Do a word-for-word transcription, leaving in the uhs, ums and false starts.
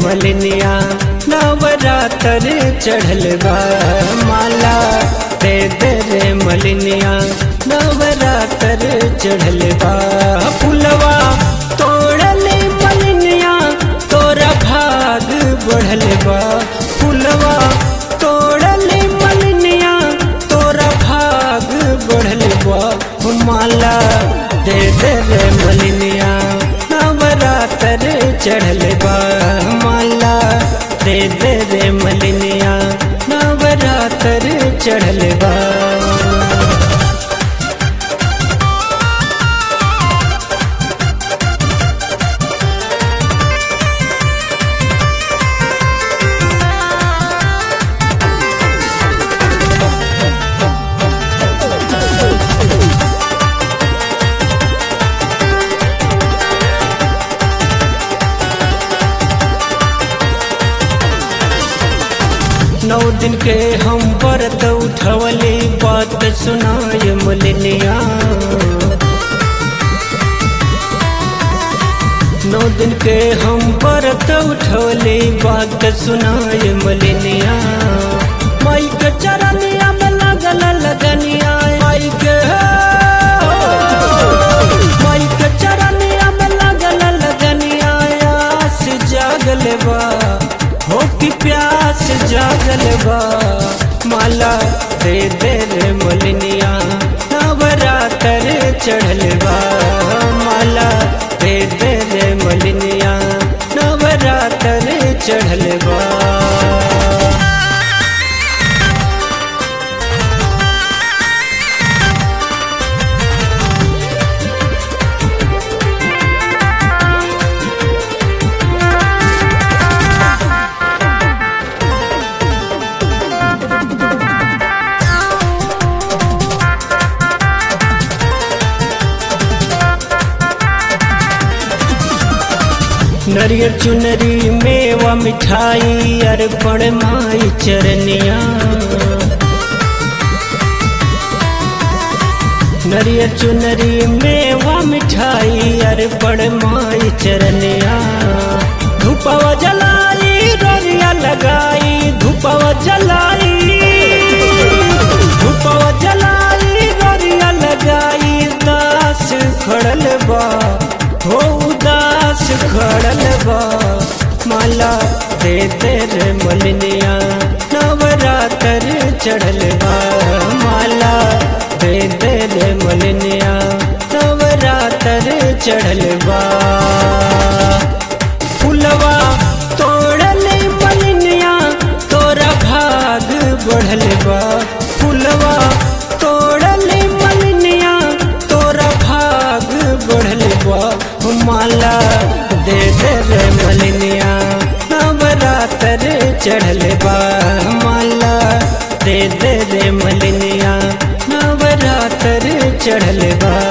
मलिनिया नवरात्र चढ़ल बा माला दे दे रे मलिनिया नवरात्र चढ़ल बा फुलवा तोड़ले मलिनिया तोरा भाग बढ़ल बा फुलवा तोड़ले मलिनिया तोरा भाग बढ़ल बा माला दे दे रे मलिनिया नवरात्र चढ़ल बा माला दे दे रे मलिनिया नवरात्र चढ़ल बा। नौ दिन के हम व्रत उठवले बात सुनाय मलिनिया नौ दिन के हम व्रत उठवले बात सुनाय मलिनिया माई के चरनिया में लगल लगनिया माई के माई के चरनिया में लगल लगनिया आस जागल बा हो की प्यास जागल बा माला दे दे रे मलिनिया नवरात्र चढ़ल बा माला दे दे रे मलिनिया नवरात्र चढ़ल बा। नरियर चुनरी मेवा मिठाई अर्पण माई चरनिया नरियर चुनरी मेवा मिठाई अर्पण माई चरनिया धूपवा जलाई रोरिया लगाई धूपवा जलाई धूपवा जलाई रोरिया लगाई दास खड़ल बा हो उदास खड़ल बा माला दे दे रे मलिनिया नवरात्र चढ़ल बा माला दे दे रे मलिनिया नवरात्र चढ़ल बा फुलवा तोड़ले मलिनिया तोरा भाग बढ़ल बा फुलवा तोड़ले मलिनिया तोरा भाग बढ़ल बा माला दे दे रे मलिनिया नवरात्र चढ़ल बा माला दे दे रे मलिनिया नवरात्र चढ़ल बा।